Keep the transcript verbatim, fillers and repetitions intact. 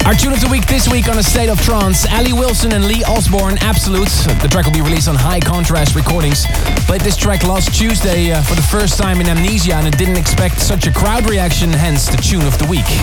Our tune of the week this week on A State of Trance, Ali Wilson and Lee Osborne, Absolute. The track will be released on High Contrast Recordings. Played this track last Tuesday uh, for the first time in Amnesia, and I didn't expect such a crowd reaction, hence the tune of the week.